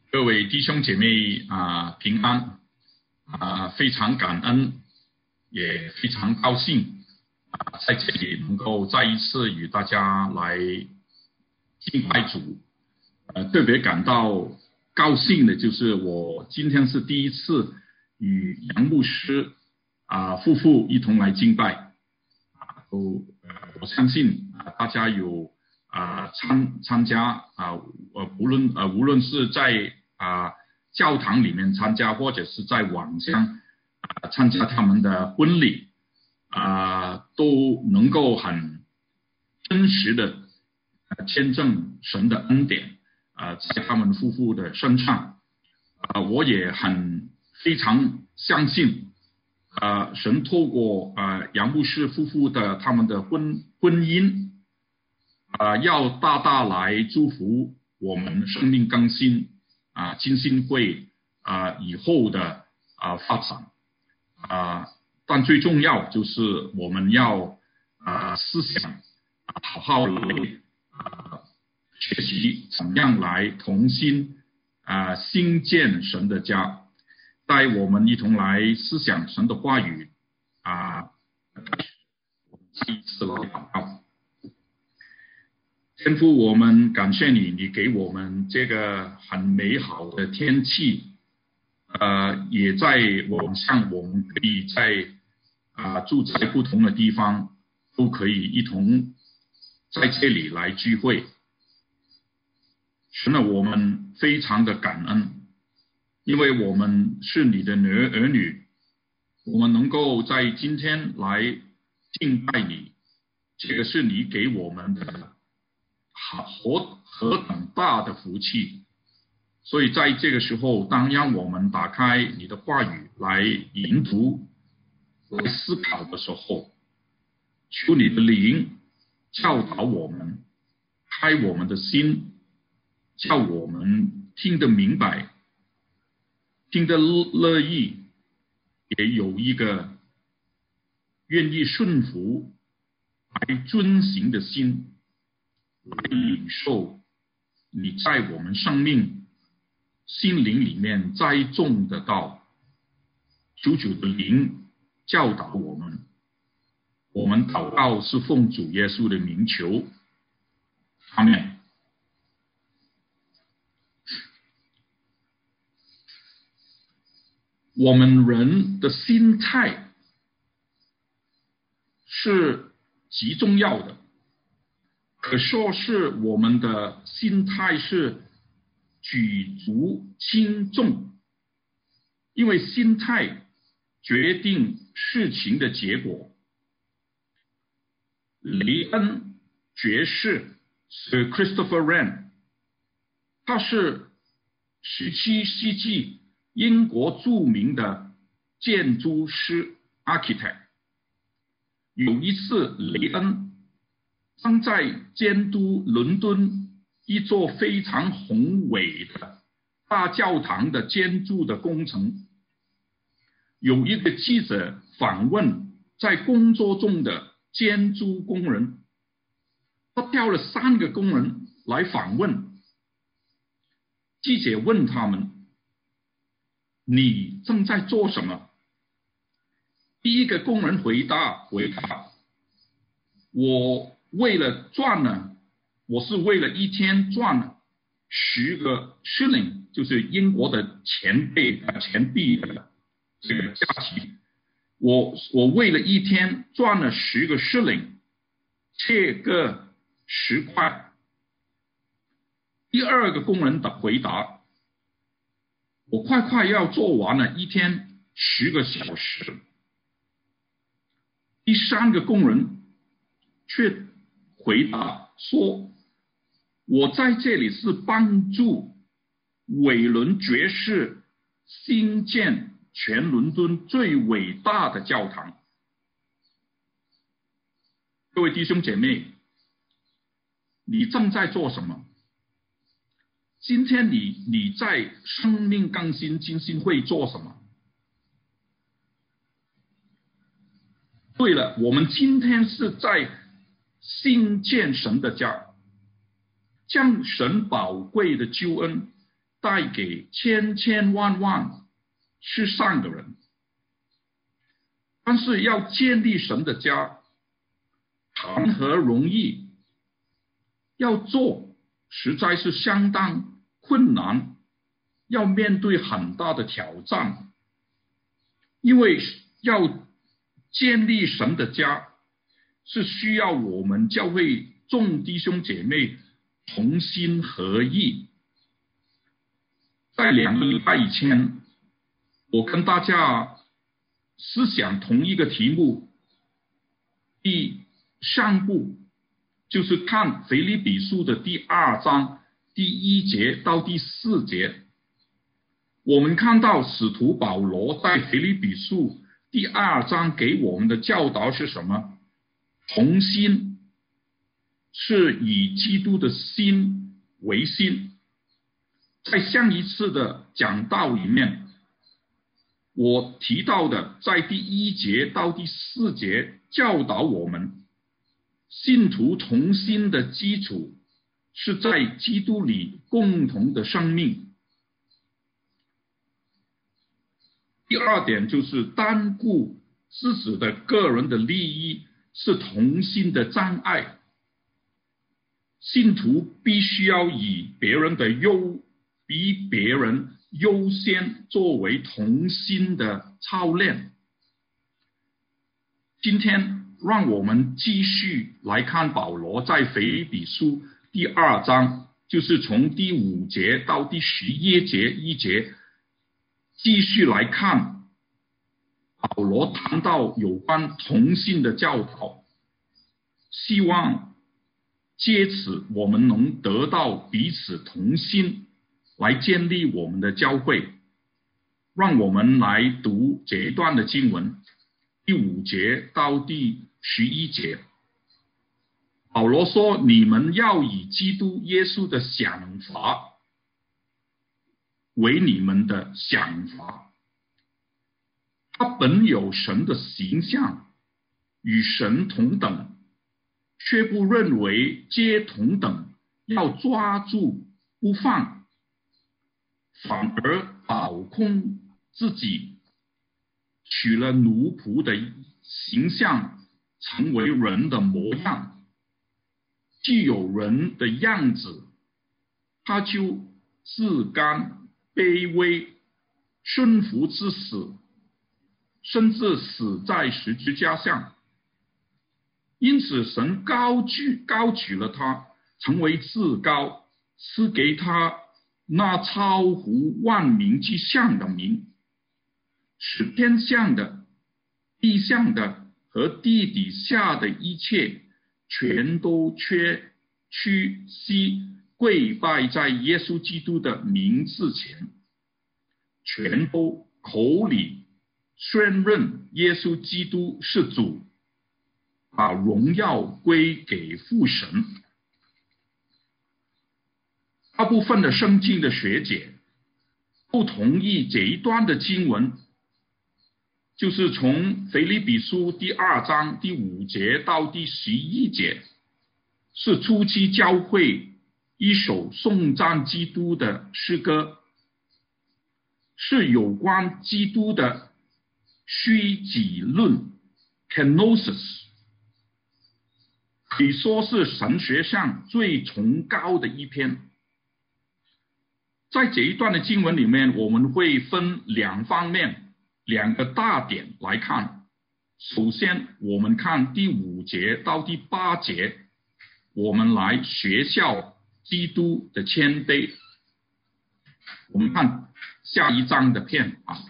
各位弟兄姐妹平安非常感恩，也非常高兴在这里能够再一次与大家来敬拜主。特别感到高兴的就是我今天是第一次与杨牧师夫妇一同来敬拜。我相信大家有参加无论是在教堂里面参加，或者是在网上参加他们的婚礼都能够很真实的见证神的恩典在他们夫妇的身上。我也非常相信神透过杨牧师夫妇的他们的婚姻要大大来祝福我们生命更新浸信会以后的发展但最重要就是我们要思想好好来学习怎样来同心兴建神的家。带我们一同来思想神的话语第一次来祷告。天父，我们感谢你，你给我们这个很美好的天气，也在我们可以在住在不同的地方，都可以一同在这里来聚会。神啊，我们非常的感恩，因为我们是你的儿女，我们能够在今天来敬拜你，这个是你给我们的何等大的福气。所以在这个时候，当让我们打开你的话语来研读来思考的时候，求你的灵教导我们，开我们的心，叫我们听得明白，听得乐意，也有一个愿意顺服来遵行的心，来领受你在我们生命心灵里面栽种的道。求主的灵教导我们，我们祷告是奉主耶稣的名求，阿们。我们人的心态是极重要的，可说是我们的心态是举足轻重，因为心态决定事情的结果。雷恩爵士 Sir Christopher Wren， 他是17世纪英国著名的建筑师 architect。 有一次雷恩正在监督伦敦一座非常宏伟的大教堂的建筑的工程，有一个记者访问在工作中的建筑工人，他调了3个工人来访问。记者问他们，你正在做什么？第一个工人回答，我是为了一天赚10个 shilling， 就是英国的钱币的这个价钱。我为了一天赚了10个 shilling， 切个10块。第二个工人的回答，我快要做完了一天10个小时。第3个工人却回答说，我在这里是帮助韦伦爵士兴建全伦敦最伟大的教堂。各位弟兄姐妹，你正在做什么？今天你在生命更新浸信会做什么？对了，我们今天是在兴建神的家，将神宝贵的救恩带给千千万万世上的人。但是要建立神的家，谈何容易？要做实在是相当困难，要面对很大的挑战。因为要建立神的家，是需要我们教会众弟兄姐妹同心合意。在2个礼拜以前，我跟大家思想同一个题目，第上部就是看腓立比书的第2章第1节到第4节。我们看到使徒保罗在腓立比书第2章给我们的教导是什么？同心，是以基督的心为心。在上一次的讲道里面，我提到的在第1节到第4节教导我们，信徒同心的基础是在基督里共同的生命。第2点就是单顾自己的个人的利益是同心的障碍。信徒必须要以比别人优先作为同心的操练。今天让我们继续来看保罗在腓立比书第2章，就是从第5节到第11节，继续来看保罗谈到有关同心的教导，希望借此我们能得到彼此同心，来建立我们的教会。让我们来读这一段的经文，第5节到第11节。保罗说，你们要以基督耶稣的想法为你们的想法。他本有神的形象，与神同等，却不认为皆同等，要抓住不放，反而倒空自己，取了奴仆的形象，成为人的模样。既有人的样子，他就自甘卑微，顺服至死，甚至死在十字架上。因此神高举了他，成为至高，赐给他那超乎万民之上的名，使天上的、地上的和地底下的一切全都屈膝跪拜在耶稣基督的名字前，全都口里宣认耶稣基督是主，把荣耀归给父神。大部分的圣经的学者不同意这一段的经文，就是从腓立比书第2章第5节到第11节，是初期教会一首颂赞基督的诗歌，是有关基督的虚己论 kenosis， 可以说是神学上最崇高的一篇。在这一段的经文里面，我们会分2方面2个大点来看。首先我们看第5节到第8节，我们来学效基督的谦卑。我们看下一章的片啊，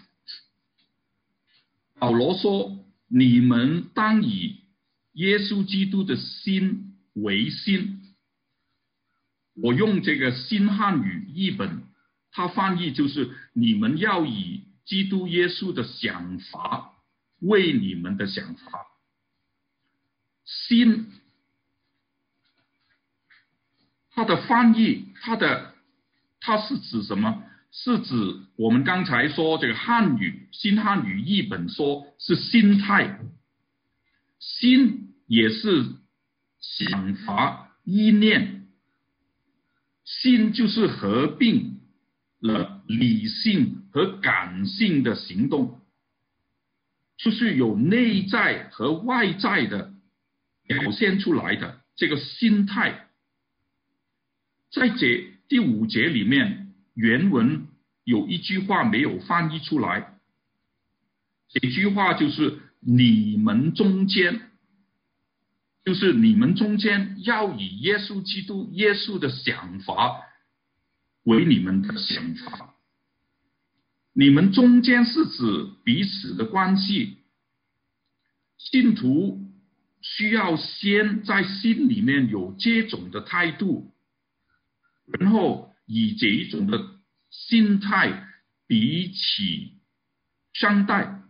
保罗说，你们当以耶稣基督的心为心。我用这个新汉语译本，它翻译就是你们要以基督耶稣的想法为你们的想法。心，它的翻译，它是指什么？是指我们刚才说这个新汉语译本说是心态，心也是想法、意念，心就是合并了理性和感性的行动，就是有内在和外在的表现出来的这个心态。在这第5节里面，原文有一句话没有翻译出来，这句话就是你们中间，就是你们中间要以耶稣基督耶稣的想法为你们的想法。你们中间是指彼此的关系，信徒需要先在心里面有这种的态度，然后以这一种的心态彼此相待。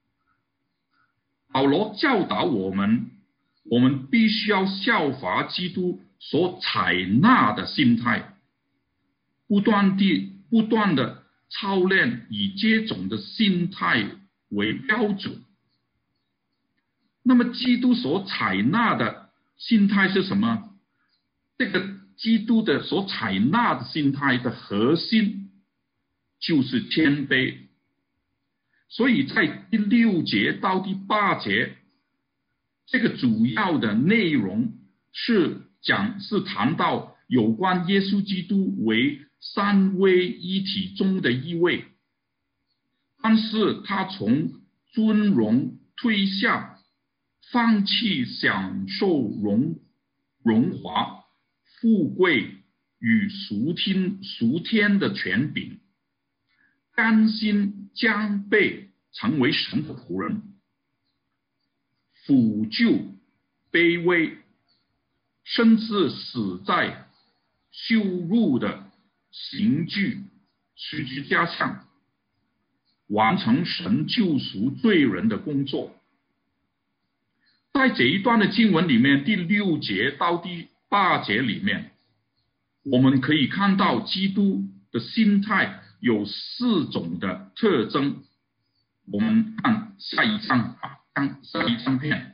保罗教导我们必须要效法基督所采纳的心态，不断的操练以这种的心态为标准。那么基督所采纳的心态是什么？这个基督的所采纳的心态的核心就是谦卑。所以在第6节到第8节，这个主要的内容是谈到有关耶稣基督为三位一体中的一位，但是他从尊荣退下，放弃享受荣华富贵与属天的权柄，甘心将被成为神的仆人，俯就卑微，甚至死在羞辱的刑具十字架上，完成神救赎罪人的工作。在这一段的经文里面，第6节到第8节里面，我们可以看到基督的心态有4种的特征。我们看下一张片。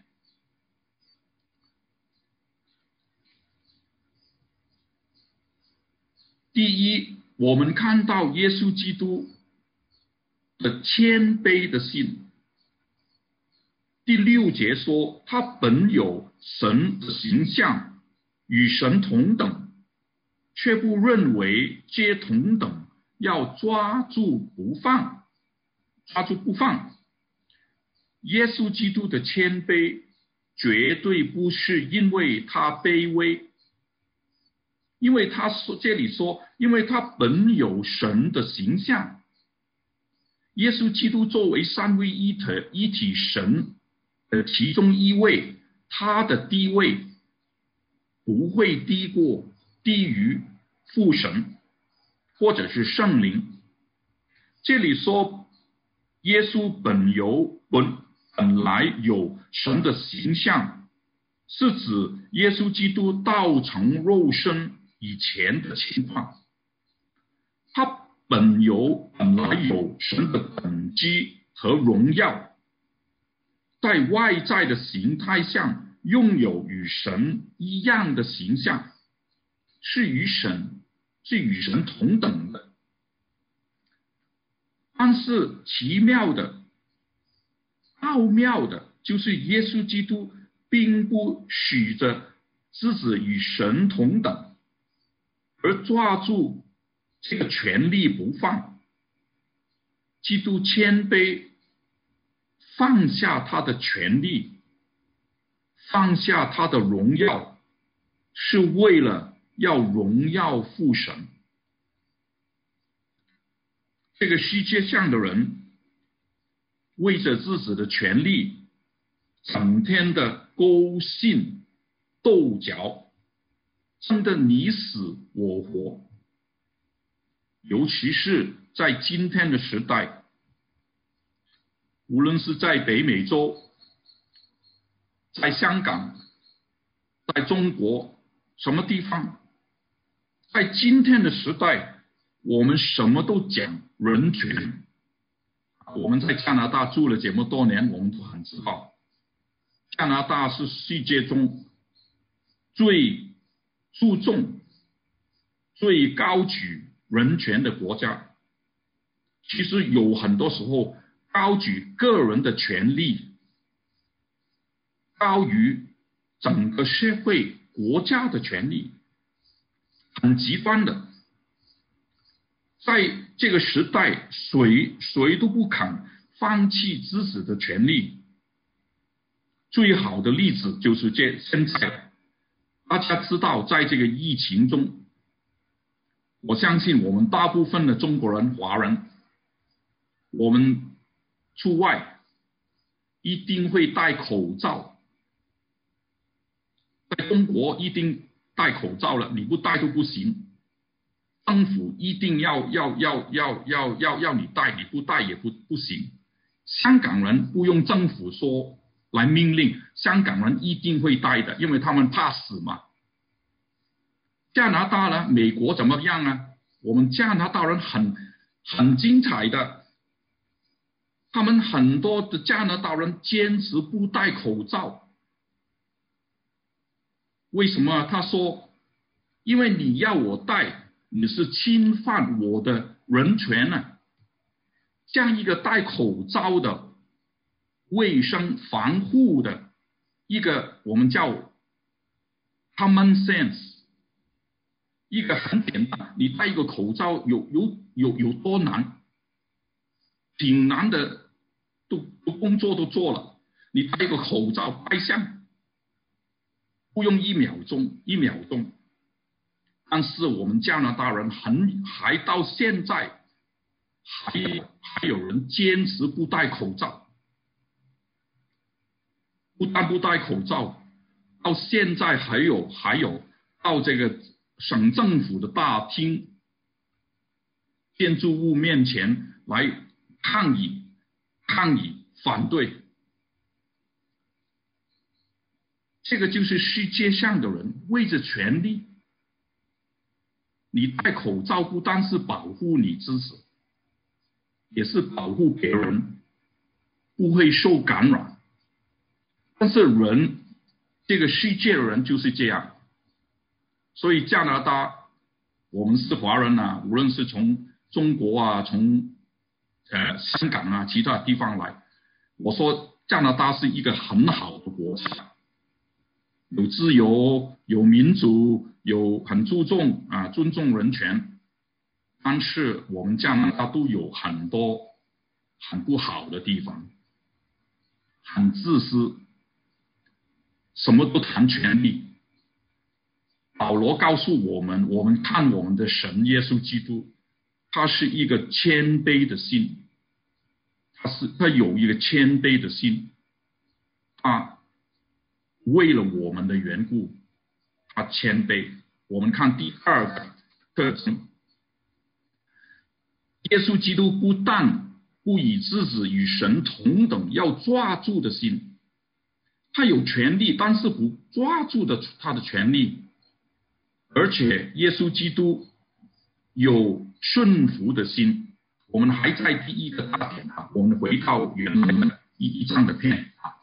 第一，我们看到耶稣基督的谦卑的心。第6节说，他本有神的形象，与神同等，却不认为皆同等，要抓住不放。耶稣基督的谦卑绝对不是因为他卑微，因为他这里说，因为他本有神的形象。耶稣基督作为三位一体神的其中一位，他的地位不会低于父神或者是圣灵。这里说耶稣本来有神的形象，是指耶稣基督道成肉身以前的情况。他本来有神的本质和荣耀，在外在的形态上拥有与神一样的形象，是与神同等的。但是奇妙的奥妙的就是耶稣基督并不许着自己与神同等，而抓住这个权力不放。基督谦卑，放下他的权力，放下他的荣耀，是为了要荣耀父神。这个世界上的人为着自己的权利，整天的勾心斗角，争得你死我活。尤其是在今天的时代，无论是在北美洲，在香港，在中国，什么地方，在今天的时代，我们什么都讲人权。我们在加拿大住了这么多年，我们都很知道，加拿大是世界中最注重、最高举人权的国家，其实有很多时候高举个人的权利高于整个社会国家的权利，很极端的。在这个时代，谁都不肯放弃自己的权利。最好的例子就是现在大家知道，在这个疫情中，我相信我们大部分的中国人、华人，我们出外一定会戴口罩。在中国一定戴口罩了，你不戴都不行。政府一定要你戴，你不戴也不行。香港人不用政府说来命令，香港人一定会戴的，因为他们怕死嘛。加拿大呢？美国怎么样呢？我们加拿大人很精彩的，他们很多的加拿大人坚持不戴口罩。为什么？他说，因为你要我戴，你是侵犯我的人权啊。这样一个戴口罩的卫生防护的一个我们叫 common sense， 一个很简单，你戴一个口罩有多难？挺难的，都工作都做了，你戴一个口罩戴上不用1秒钟，1秒钟。但是我们加拿大人还到现在还有人坚持不戴口罩，不但不戴口罩，到现在还有到这个省政府的大厅、建筑物面前来抗议反对。这个就是世界上的人为着权利。你戴口罩不单是保护你自己，也是保护别人不会受感染。但是这个世界的人就是这样。所以加拿大，我们是华人啊，无论是从中国啊，从香港啊，其他地方来，我说加拿大是一个很好的国家，有自由，有民主，有很尊重人权。但是我们加拿大都有很多很不好的地方，很自私，什么都谈权利。保罗告诉我们，我们看我们的神耶稣基督，他是一个谦卑的心，他有一个谦卑的心，他为了我们的缘故，他谦卑。我们看第二个特征，耶稣基督不但不以自己与神同等要抓住的心，他有权利，但是不抓住他的权利。而且耶稣基督有顺服的心。我们还在第一个大点啊，我们回到原来的一张的片啊。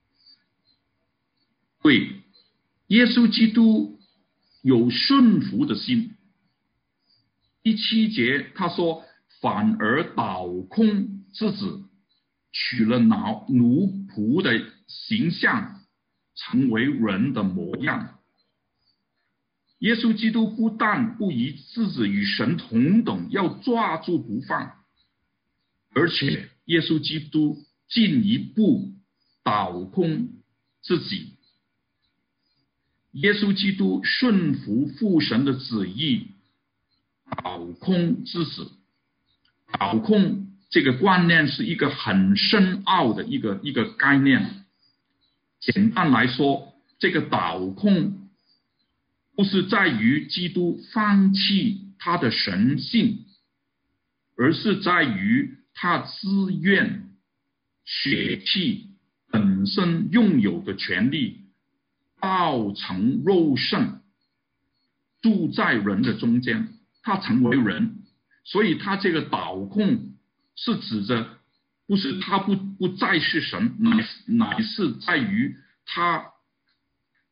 对，耶稣基督有顺服的心。第7节他说，反而倒空自己，取了奴仆的形象，成为人的模样。耶稣基督不但不以自己与神同等要抓住不放，而且耶稣基督进一步倒空自己。耶稣基督顺服父神的旨意，倒空自己。倒空这个观念是一个很深奥的一个概念。简单来说，这个倒空不是在于基督放弃他的神性，而是在于他自愿舍弃本身拥有的权利，道成肉身，住在人的中间，他成为人。所以他这个倒空是指着，不是他不再是神，乃是在于他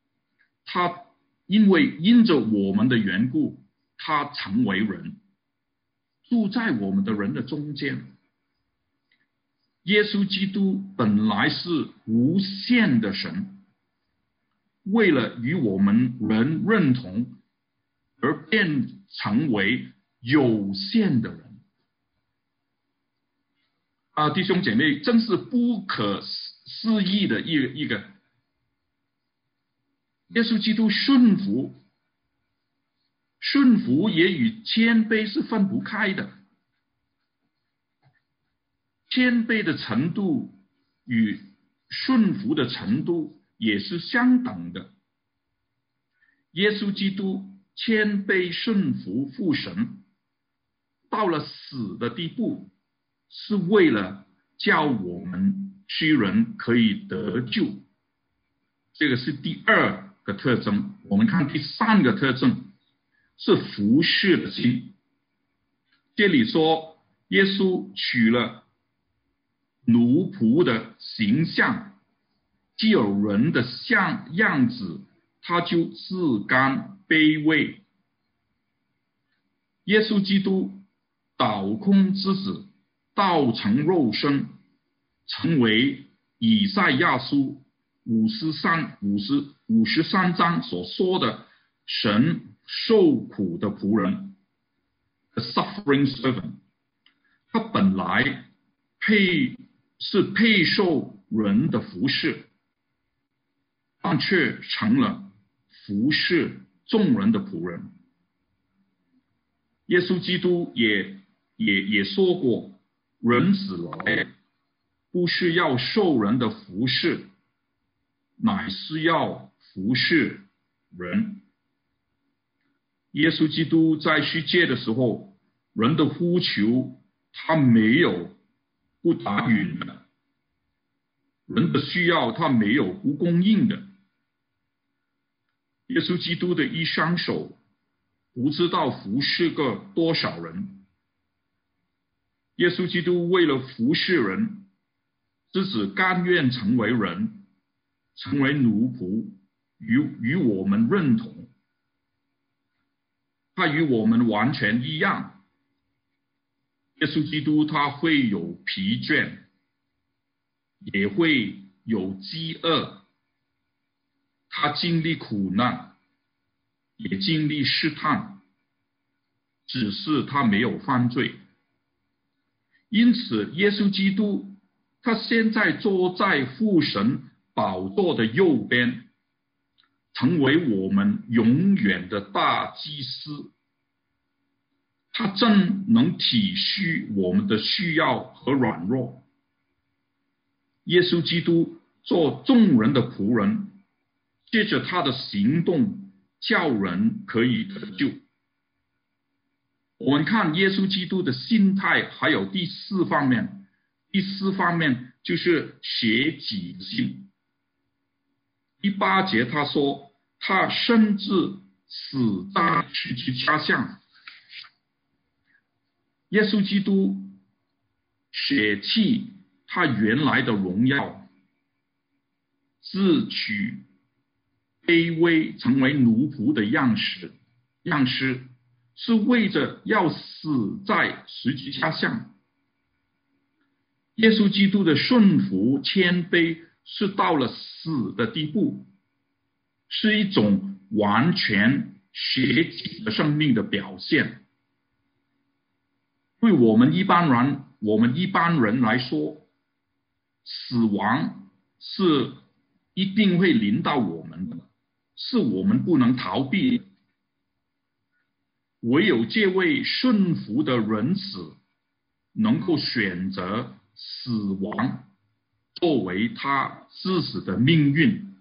因着我们的缘故，他成为人。 住在我们的人的中间。耶稣基督本来是无限的神，为了与我们人认同而变成为有限的人。弟兄姐妹，真是不可思议的一个耶稣基督顺服也与谦卑是分不开的，谦卑的程度与顺服的程度也是相等的。耶稣基督谦卑顺服父神，到了死的地步，是为了叫我们虚人可以得救。这个是第二个特征。我们看第三个特征是服侍的心。这里说耶稣取了奴仆的形象，既有人的样子，他就自甘卑微。耶稣基督倒空之子，道成肉身，成为以赛亚书53章所说的神受苦的仆人 ，the suffering servant。他本来配受人的服侍，但却成了服侍众人的仆人。耶稣基督也说过，人子来不是要受人的服侍，乃是要服侍人。耶稣基督在世界的时候，人的呼求他没有不答应的，人的需要他没有不供应的。耶稣基督的一双手不知道服侍过多少人。耶稣基督为了服侍人，自己甘愿成为人，成为奴仆，与我们认同。他与我们完全一样。耶稣基督他会有疲倦，也会有饥饿，他经历苦难，也经历试探，只是他没有犯罪。因此耶稣基督他现在坐在父神宝座的右边，成为我们永远的大祭司。他真能体恤我们的需要和软弱。耶稣基督做众人的仆人，借着他的行动叫人可以得救。我们看耶稣基督的心态，还有第四方面就是舍己的心。第8节他说，他甚至死在十字架上。耶稣基督舍弃他原来的荣耀，自取卑微，成为奴仆的样式，是为着要死在十字架上。耶稣基督的顺服谦卑是到了死的地步，是一种完全舍己的生命的表现。对我们一般人来说，死亡是一定会临到我们的，是我们不能逃避的。唯有这位顺服的人子能够选择死亡作为他自己的命运，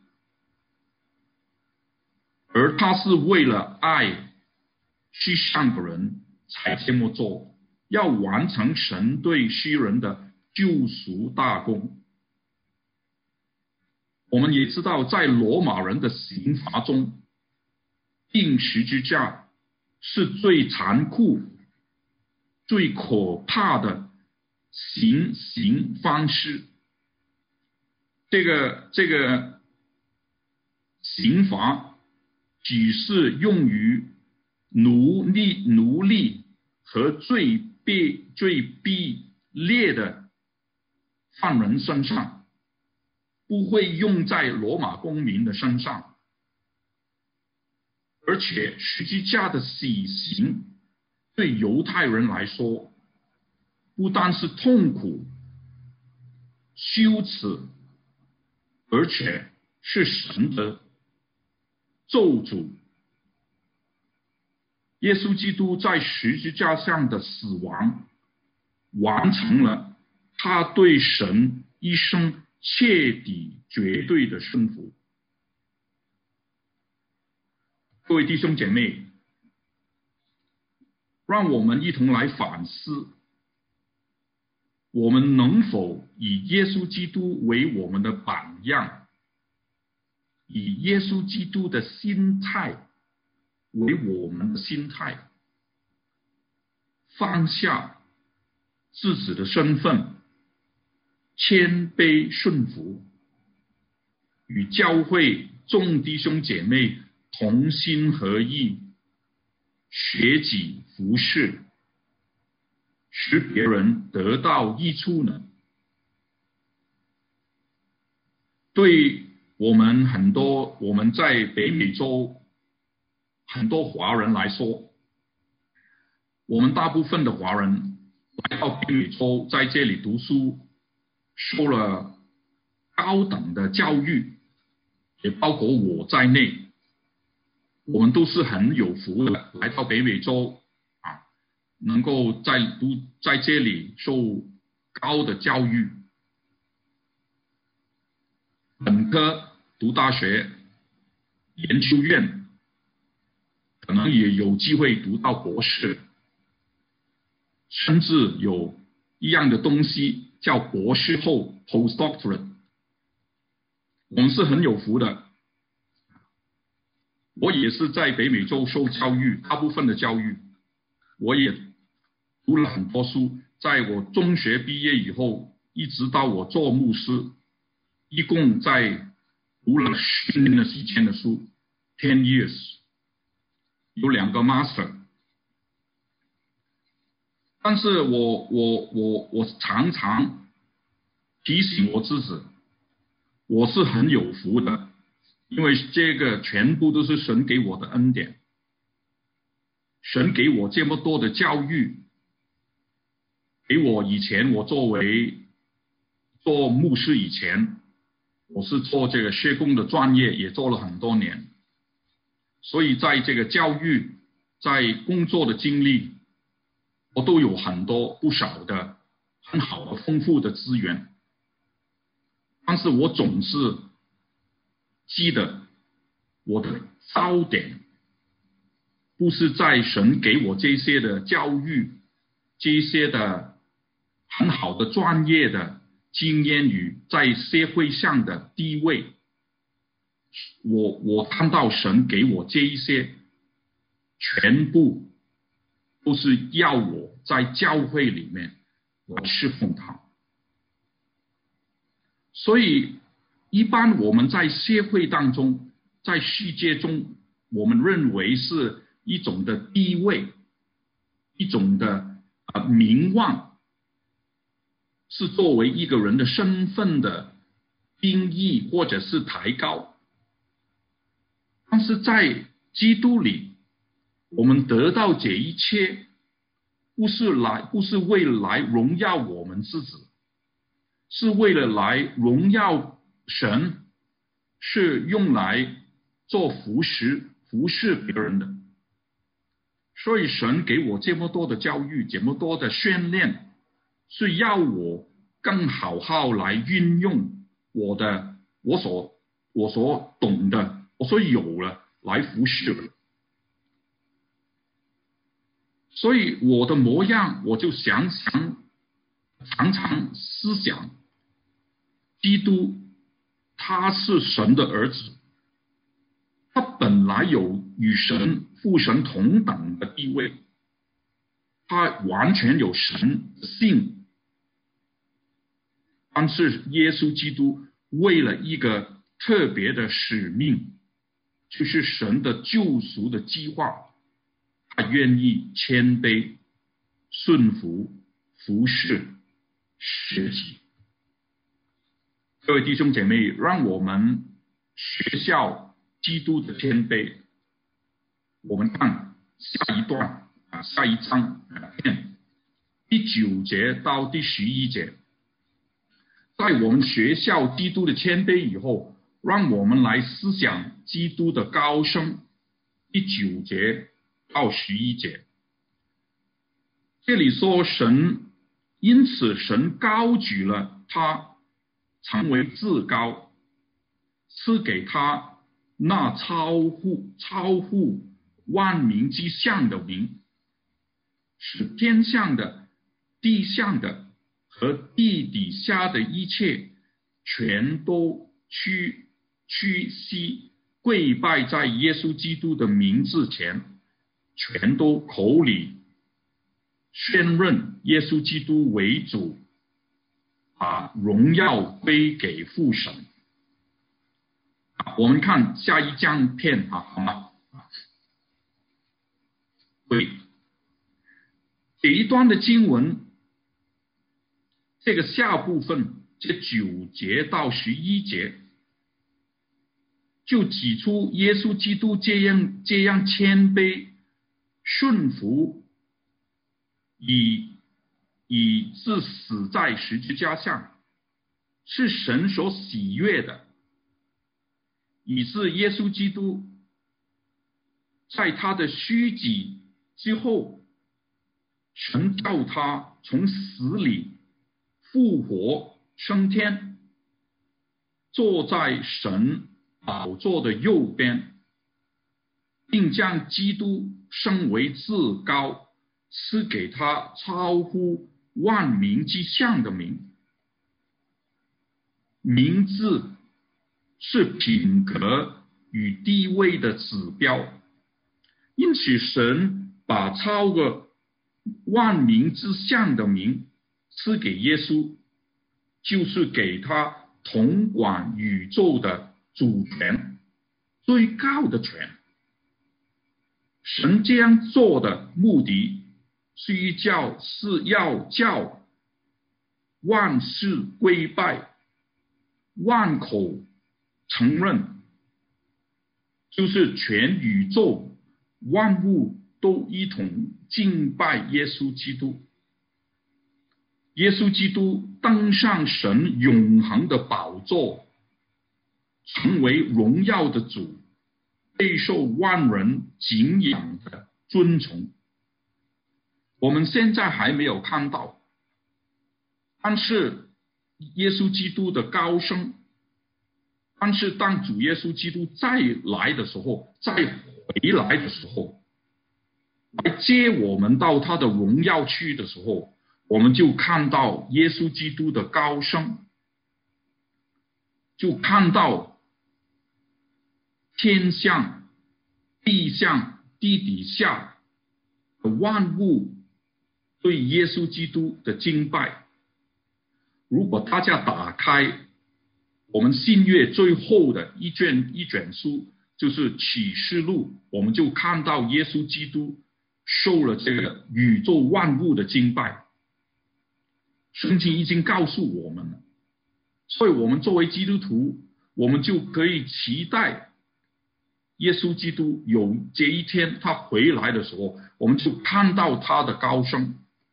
而他是为了爱世上的人才这么做，要完成神对世人的救赎大功。我们也知道，在罗马人的刑罚中，钉十字架是最残酷、最可怕的刑方式。这个刑罚只是用于奴隶和最卑劣的犯人身上，不会用在罗马公民的身上。而且十字架的死刑对犹太人来说，不但是痛苦、羞耻，而且是神的咒诅。耶稣基督在十字架上的死亡，完成了他对神一生彻底绝对的顺服。各位弟兄姐妹，让我们一同来反思，我们能否以耶稣基督为我们的榜样，以耶稣基督的心态为我们的心态，放下自己的身份，谦卑顺服，与教会众弟兄姐妹同心合意，学己服事，使别人得到益处呢？对我们在北美洲很多华人来说，我们大部分的华人来到北美洲，在这里读书，受了高等的教育，也包括我在内，我们都是很有福的，来到北美洲能够在这里受高的教育，本科读大学，研究院，可能也有机会读到博士，甚至有一样的东西叫博士后 postdoctorate， 我们是很有福的。我也是在北美洲受教育，大部分的教育，我也读了很多书，在我中学毕业以后，一直到我做牧师，一共在读了10年的时间的书 ，10 years， 有2个 master。但是我常常提醒我自己，我是很有福的，因为这个全部都是神给我的恩典。神给我这么多的教育，给我以前我做牧师以前，我是做这个社工的专业，也做了很多年，所以在这个教育，在工作的经历，我都有不少的很好的丰富的资源。但是我总是记得我的焦点不是在神给我这些的教育，这些的很好的专业的经验与在社会上的地位，我看到神给我这一些全部都是要我在教会里面来侍奉他。所以一般我们在社会当中，在世界中，我们认为是一种的地位，一种的名望，是作为一个人的身份的定义或者是抬高。但是在基督里，我们得到这一切，不是为了来荣耀我们自己，是为了来荣耀神，是用来做服侍别人的。所以神给我这么多的教育，这么多的训练，是要我更好好来运用我所懂的，我所有了来服侍的。所以我的模样，我就常常思想，基督他是神的儿子，他本来有与父神同等的地位，他完全有神的性。但是耶稣基督为了一个特别的使命，就是神的救赎的计划，他愿意谦卑， 顺服、服侍、学习。各位弟兄姐妹，让我们学效基督的谦卑。我们看下一段下一章第9节到第11节。在我们学效基督的谦卑以后，让我们来思想基督的高升。第9节到11节，这里说因此神高举了他，成为至高，赐给他那超乎万民之上的名，使天上的、地上的和地底下的一切，全都屈膝跪拜在耶稣基督的名字前，全都口里宣认耶稣基督为主，把荣耀归给父神。我们看下一章片好吗？对，这一段的经文，这个下部分，这9节到11节，就指出耶稣基督这样谦卑、顺服，以致死在十字架上，是神所喜悦的，以致耶稣基督在他的虚己之后，神叫他从死里复活升天，坐在神宝座的右边，并将基督升为至高，赐给他超乎万民之上的名。名字是品格与地位的指标，因此神把超过万民之上的名赐给耶稣，就是给他统管宇宙的主权，最高的权。神这样做的目的是要叫万事归拜，万口承认，就是全宇宙万物都一同敬拜耶稣基督。耶稣基督登上神永恒的宝座，成为荣耀的主，备受万人敬仰的尊崇。我们现在还没有看到，但是耶稣基督的高升，但是当主耶稣基督再来的时候，再回来的时候，来接我们到他的荣耀去的时候，我们就看到耶稣基督的高升，就看到天上、地上、地底下的万物对耶稣基督的敬拜。如果大家打开我们新约最后的一卷书，就是启示录，我们就看到耶稣基督受了这个宇宙万物的敬拜。圣经已经告诉我们了，所以我们作为基督徒，我们就可以期待耶稣基督有这一天他回来的时候，我们就看到他的高升。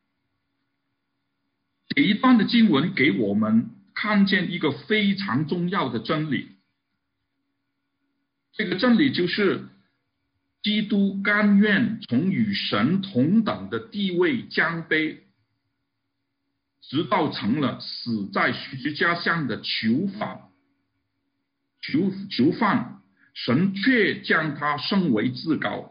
这一段的经文给我们看见一个非常重要的真理，这个真理就是基督甘愿从与神同等的地位降卑，直到成了死在十字架上的囚犯，神却将他升为至高。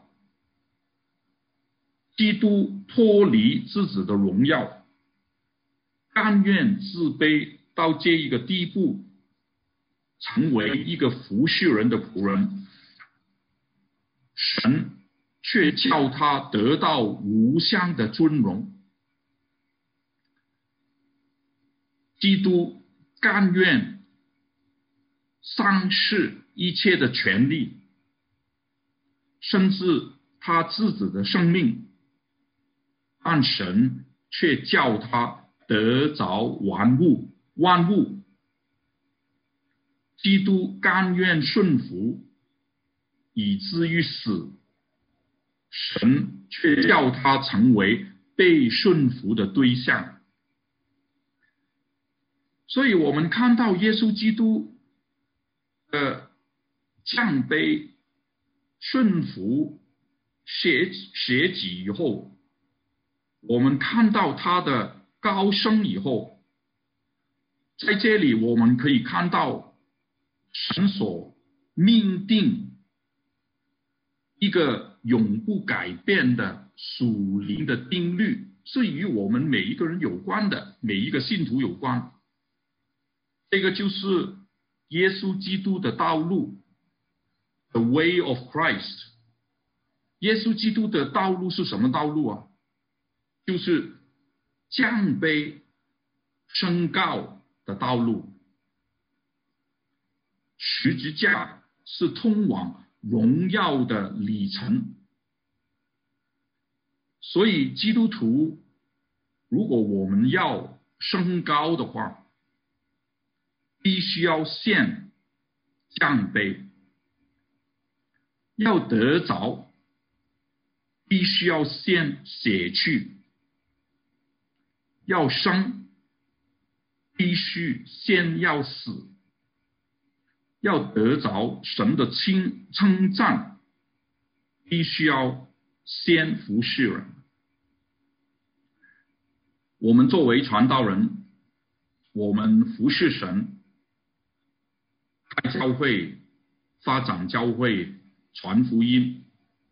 基督脱离自己的荣耀，甘愿自卑到这一个地步，成为一个服侍人的仆人，神却叫他得到无上的尊荣。基督甘愿丧失一切的权利，甚至他自己的生命，但神却叫他得着万物。基督甘愿顺服，以至于死，神却叫他成为被顺服的对象。所以我们看到耶稣基督的降卑、顺服、舍己以后，我们看到他的高升以后，在这里我们可以看到神所命定一个永不改变的属灵的定律，是与我们每一个人有关的，每一个信徒有关。这个就是耶稣基督的道路 ，The way of Christ。耶稣基督的道路是什么道路啊？就是降卑升高的道路。十字架是通往荣耀的里程。所以基督徒，如果我们要升高的话，必须要先降卑；要得着，必须要先舍去；要生，必须先要死；要得着神的称赞，必须要先服侍人。我们作为传道人，我们服侍神，开教会、发展教会、传福音，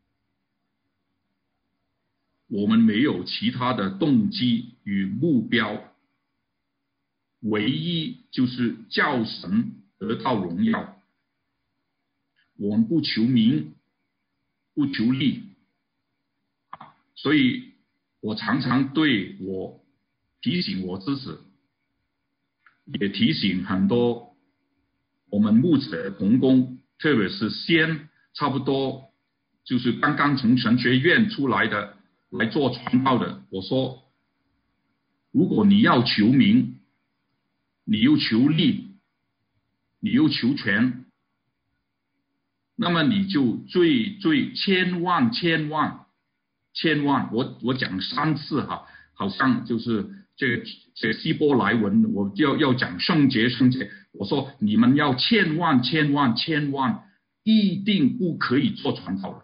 我们没有其他的动机与目标，唯一就是叫神得到荣耀。我们不求名，不求利，所以我常常提醒我自己，也提醒很多我们牧者同工，特别是差不多就是刚刚从神学院出来的来做传道的，我说，如果你要求名，你又求利，你又求权，那么你就最千万，我讲3次哈，好像就是这个希伯来文，我就要讲圣洁，我说你们要千万，一定不可以做传道人。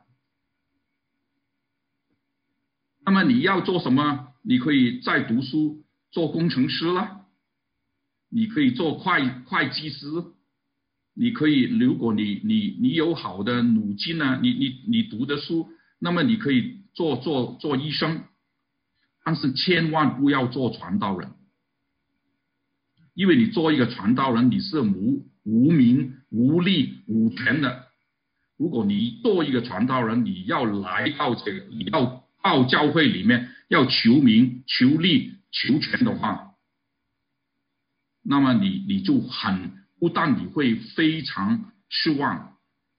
那么你要做什么？你可以再读书，做工程师啦，你可以做会计师，你可以，如果你有好的努筋呢，你读的书，那么你可以做医生，但是千万不要做传道人，因为你做一个传道人，你是无名、无利、无权的。如果你做一个传道人，你要来到你要到教会里面要求名、求利、求权的话，那么你就不但你会非常失望，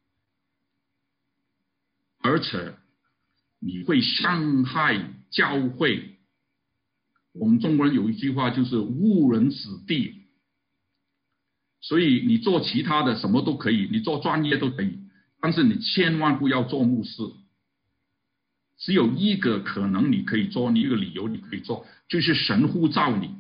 而且你会伤害教会。我们中国人有一句话就是误人子弟，所以你做其他的什么都可以，你做专业都可以，但是你千万不要做牧师。只有一个可能你可以做，一个理由你可以做，就是神呼召你。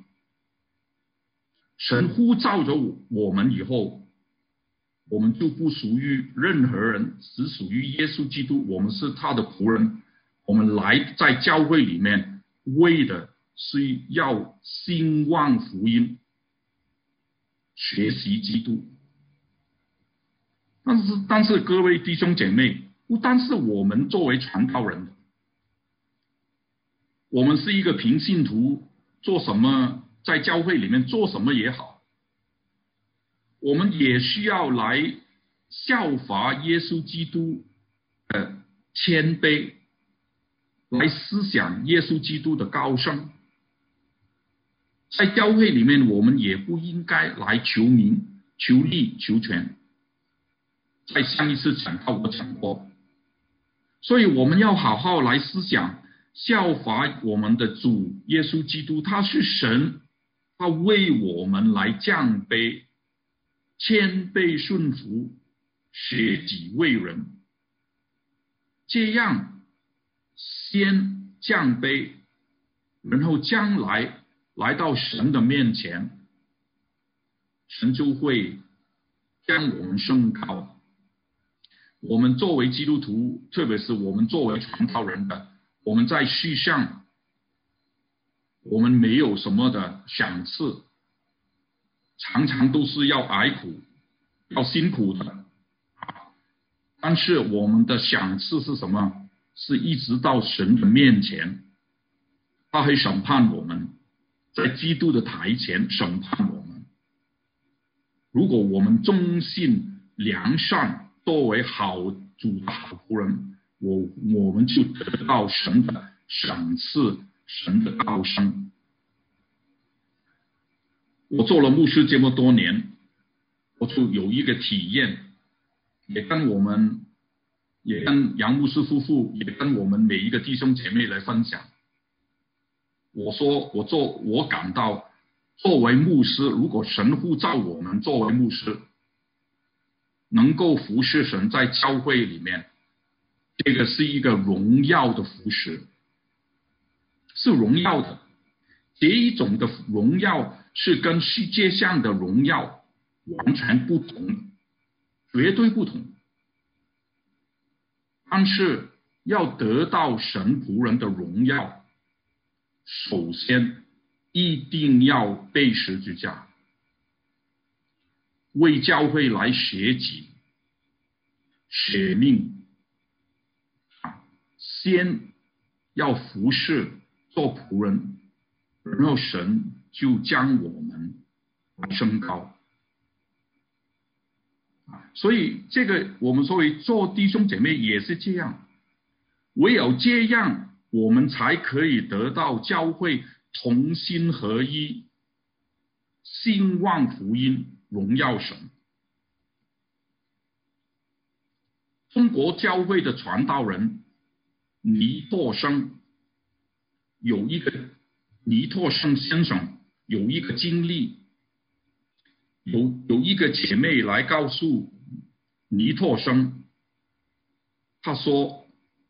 神呼召着我们以后，我们就不属于任何人，只属于耶稣基督，我们是他的仆人。我们来在教会里面为的是要兴旺福音，学习基督。但是各位弟兄姐妹，不单是我们作为传道人，我们是一个平信徒，做什么在教会里面做什么也好，我们也需要来效法耶稣基督的谦卑，来思想耶稣基督的高升。在教会里面，我们也不应该来求名、求利、求权。在上一次讲到我讲过，所以我们要好好来思想效法我们的主耶稣基督，他是神，他为我们来降卑，谦卑顺服，舍己为人，这样先降卑，然后将来来到神的面前，神就会将我们升高。我们作为基督徒，特别是我们作为传道人的，我们在世上，我们没有什么的赏赐，常常都是要挨苦，要辛苦的。但是我们的赏赐是什么？是一直到神的面前，他会审判我们，在基督的台前审判我们。如果我们忠信良善，作为好主的好仆人，我们就得到神的赏赐，神的高升。我做了牧师这么多年，我就有一个体验，也跟杨牧师夫妇，也跟我们每一个弟兄姐妹来分享。我感到作为牧师，如果神呼召我们作为牧师，能够服侍神在教会里面，这个是一个荣耀的服侍，是荣耀的。这一种的荣耀是跟世界上的荣耀完全不同，绝对不同。但是要得到神仆人的荣耀，首先一定要背十字架，为教会来舍己舍命，先要服侍做仆人，然后神就将我们升高。所以这个我们作为做弟兄姐妹也是这样，唯有这样我们才可以得到教会同心合一，兴旺福音，荣耀神。中国教会的传道人倪柝声先生有一个经历，有一个姐妹来告诉倪柝声，她说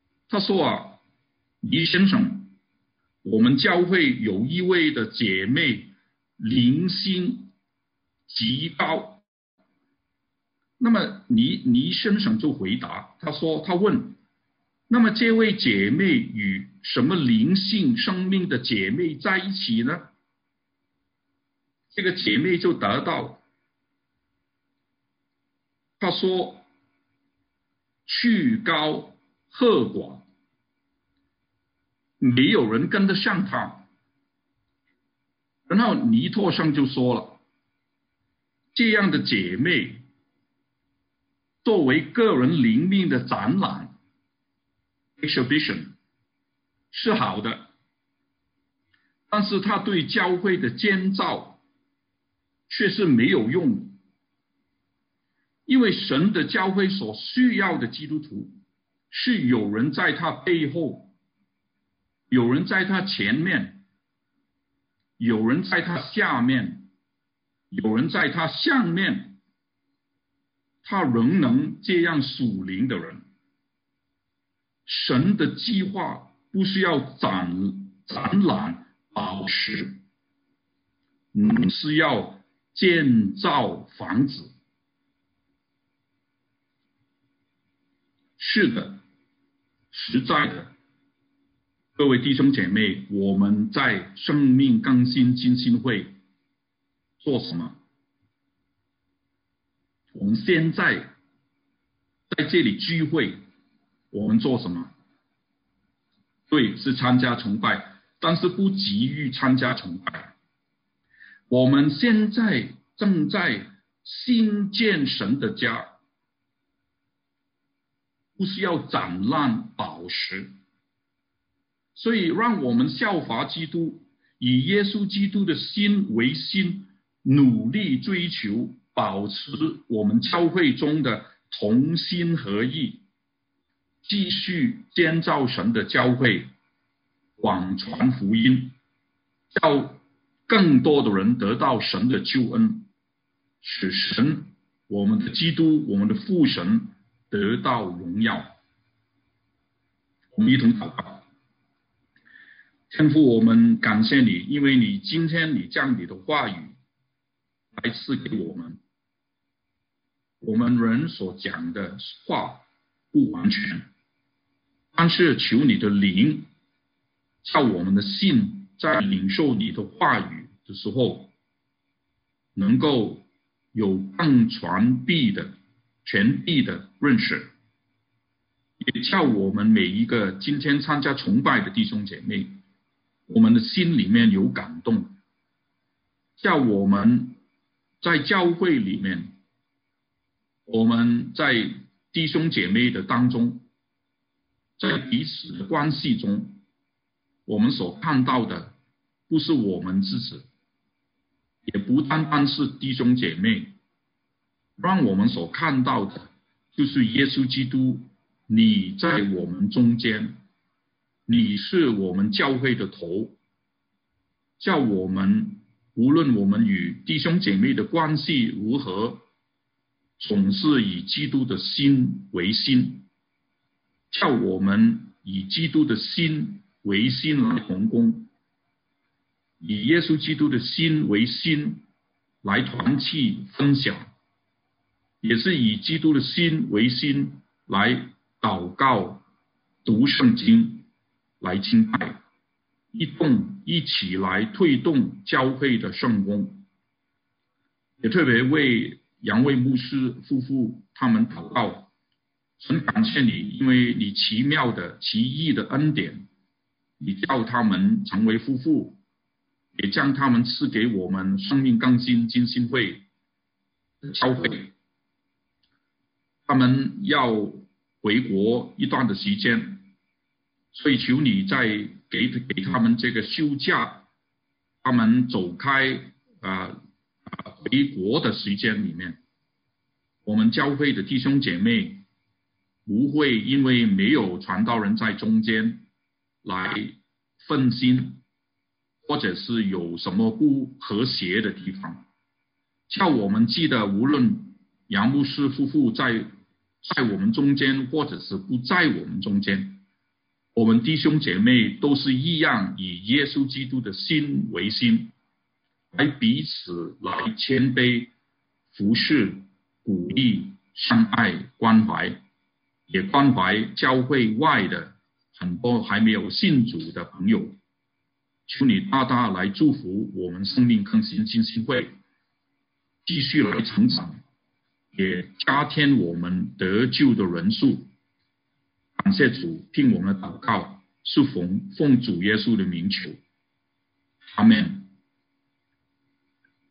倪先生，我们教会有一位的姐妹灵性极高。那么倪先生就回答，他问，那么这位姐妹与什么灵性生命的姐妹在一起呢？这个姐妹就答道，她说去高和寡，没有人跟得上她。然后倪柝声就说了，这样的姐妹作为个人灵命的展览 exhibition 是好的，但是她对教会的建造却是没有用的。因为神的教会所需要的基督徒是有人在他背后，有人在他前面，有人在他下面，有人在他上面，他仍能这样属灵的人。神的计划不是要展览宝石，是要建造房子。是的，实在的，各位弟兄姐妹，我们在生命更新浸信会做什么？我们现在在这里聚会，我们做什么？对，是参加崇拜，但是不急于参加崇拜。我们现在正在新建神的家，不是要展览宝石。所以让我们效法基督，以耶稣基督的心为心，努力追求保持我们教会中的同心合意，继续建造神的教会， 广传福音，叫更多的人得到神的救恩，使神，我们的基督，我们的父神得到荣耀。我们一同祷告。天父，我们感谢你，因为你今天你将你的话语来赐给我们。我们人所讲的话不完全，但是求你的灵叫我们的心在领受你的话语的时候，能够有更全备的认识，也叫我们每一个今天参加崇拜的弟兄姐妹，我们的心里面有感动，叫我们在教会里面，我们在弟兄姐妹的当中，在彼此的关系中，我们所看到的不是我们自己，也不单单是弟兄姐妹，让我们所看到的就是耶稣基督，你在我们中间，你是我们教会的头，叫我们无论我们与弟兄姐妹的关系如何，总是以基督的心为心，叫我们以基督的心为心来同工，以耶稣基督的心为心来团契分享，也是以基督的心为心来祷告、读圣经、来敬拜，一起来推动教会的圣工。也特别为杨卫牧师夫妇他们祷告，很感谢你，因为你奇妙的奇异的恩典，你叫他们成为夫妇，也将他们赐给我们生命更新浸信会教会。他们要回国一段的时间，所以求你再给他们这个休假，他们走开回国的时间里面，我们教会的弟兄姐妹不会因为没有传道人在中间来分心，或者是有什么不和谐的地方，叫我们记得，无论杨牧师夫妇在我们中间，或者是不在我们中间，我们弟兄姐妹都是一样，以耶稣基督的心为心，来彼此来谦卑、服侍、鼓励、相爱、关怀，也关怀教会外的很多还没有信主的朋友。求你大大来祝福我们生命更新浸信会，继续来成长，也加添我们得救的人数。感谢主，听我们的祷告，是奉主耶稣的名求，阿们。